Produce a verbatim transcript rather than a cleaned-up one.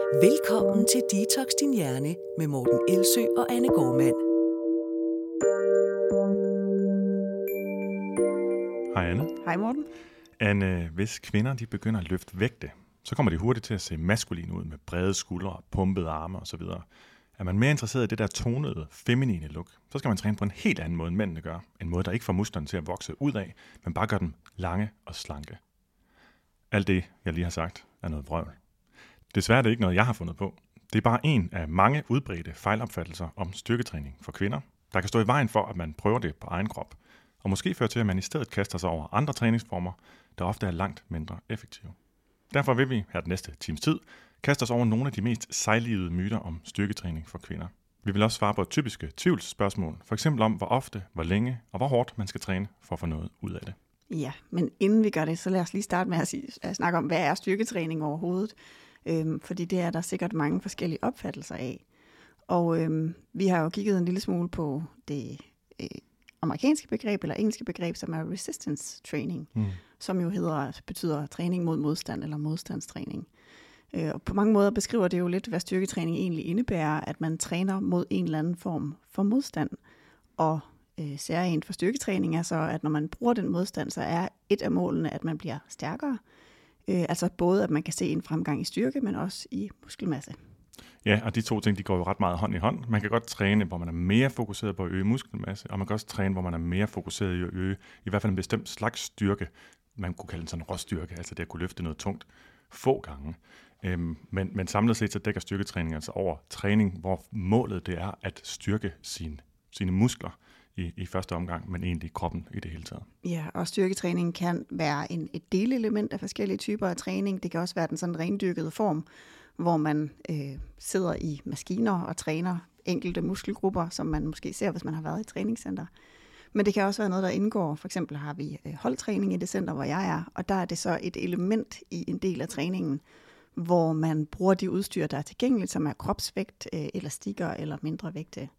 Velkommen til Detox Din Hjerne med Morten Elsø og Anne Gormand. Hej Anne. Hej Morten. Anne, hvis kvinder de begynder at løfte vægte, så kommer de hurtigt til at se maskuline ud med brede skuldre, pumpede arme osv. Er man mere interesseret i det der tonede, feminine look, så skal man træne på en helt anden måde, end mændene gør. En måde, der ikke får musklerne til at vokse ud af, men bare gør dem lange og slanke. Alt det, jeg lige har sagt, er noget vrøvl. Desværre er det ikke noget, jeg har fundet på. Det er bare en af mange udbredte fejlopfattelser om styrketræning for kvinder, der kan stå i vejen for, at man prøver det på egen krop, og måske føre til, at man i stedet kaster sig over andre træningsformer, der ofte er langt mindre effektive. Derfor vil vi her den næste times tid kaste os over nogle af de mest sejlivede myter om styrketræning for kvinder. Vi vil også svare på typiske tvivlsspørgsmål, for eksempel om, hvor ofte, hvor længe og hvor hårdt man skal træne for at få noget ud af det. Ja, men inden vi gør det, så lad os lige starte med at, sige, at snakke om, hvad er styrketræning overhovedet? Øhm, fordi det er der sikkert mange forskellige opfattelser af. Og øhm, vi har jo kigget en lille smule på det øh, amerikanske begreb, eller engelske begreb, som er resistance training, mm. som jo hedder, betyder træning mod modstand, eller modstandstræning. Øh, og på mange måder beskriver det jo lidt, hvad styrketræning egentlig indebærer, at man træner mod en eller anden form for modstand. Og øh, særligt for styrketræning er så, at når man bruger den modstand, så er et af målene, at man bliver stærkere. Øh, altså både, at man kan se en fremgang i styrke, men også i muskelmasse. Ja, og de to ting, de går jo ret meget hånd i hånd. Man kan godt træne, hvor man er mere fokuseret på at øge muskelmasse, og man kan også træne, hvor man er mere fokuseret i at øge i hvert fald en bestemt slags styrke. Man kunne kalde den sådan en råstyrke, altså det at kunne løfte noget tungt få gange. Øhm, men, men samlet set så dækker styrketræning altså over træning, hvor målet det er at styrke sine, sine muskler i, i første omgang, men egentlig kroppen i det hele taget. Ja, og styrketræning kan være en, et delelement af forskellige typer af træning. Det kan også være den sådan rendyrkede form, hvor man øh, sidder i maskiner og træner enkelte muskelgrupper, som man måske ser, hvis man har været i et træningscenter. Men det kan også være noget, der indgår. For eksempel har vi øh, holdtræning i det center, hvor jeg er, og der er det så et element i en del af træningen, hvor man bruger de udstyr, der er tilgængeligt, som er kropsvægt, øh, elastikker eller mindre vægte